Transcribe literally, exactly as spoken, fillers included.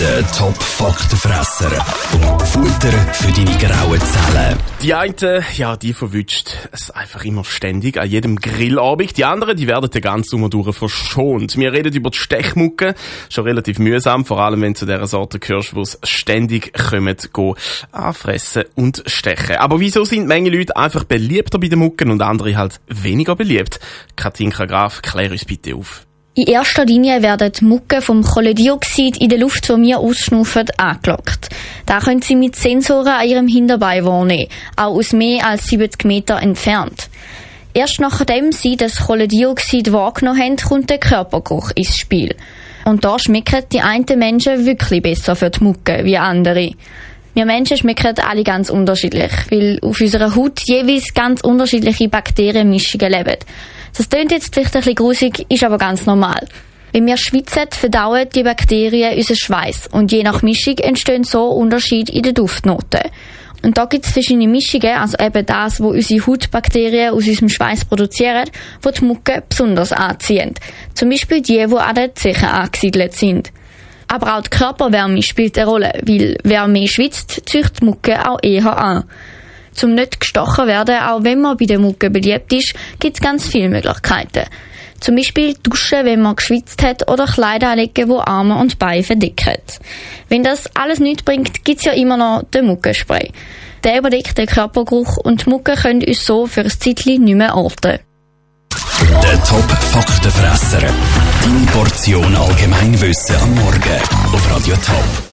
Der Top-Faktenfresser. Futter für deine grauen Zellen. Die einen, ja, die verwünscht es einfach immer ständig, an jedem Grillabend. Die anderen, die werden den ganzen Sommer durch verschont. Wir reden über die Stechmucke. Schon relativ mühsam, vor allem wenn du zu dieser Sorte gehörst, wo es ständig kommen, gehen, anfressen und stechen. Aber wieso sind Menge Leute einfach beliebter bei den Mucken und andere halt weniger beliebt? Katinka Graf, klär uns bitte auf. In erster Linie werden die Mucken vom Kohlendioxid in der Luft, die wir ausschnaufen, angelockt. Da können sie mit Sensoren an ihrem Hinterbein wahrnehmen, auch aus mehr als siebzig Meter entfernt. Erst nachdem sie das Kohlendioxid wahrgenommen haben, kommt der Körpergeruch ins Spiel. Und da schmecken die einen Menschen wirklich besser für die Mucke wie andere. Wir Menschen schmecken alle ganz unterschiedlich, weil auf unserer Haut jeweils ganz unterschiedliche Bakterienmischungen leben. Das klingt jetzt vielleicht ein bisschen grusig, ist aber ganz normal. Wenn wir schwitzen, verdauen die Bakterien unseren Schweiß und je nach Mischung entstehen so Unterschiede in den Duftnoten. Und da gibt es verschiedene Mischungen, also eben das, wo unsere Hautbakterien aus unserem Schweiß produzieren, wo die Mucke besonders anziehen. Zum Beispiel die, die an den Zehen angesiedelt sind. Aber auch die Körperwärme spielt eine Rolle, weil wer mehr schwitzt, zieht die Mucke auch eher an. Zum nicht gestochen werden, auch wenn man bei der Mucke beliebt ist, gibt es ganz viele Möglichkeiten. Zum Beispiel duschen, wenn man geschwitzt hat, oder Kleider anlegen, die Arme und Beine verdecken. Wenn das alles nichts bringt, gibt es ja immer noch den Muckenspray. Der überdeckt den Körpergeruch und die Mucke können uns so für ein Zeitchen nicht mehr orten. Der Top-Faktenfresser. Deine Portion Allgemeinwissen am Morgen auf Radio Top.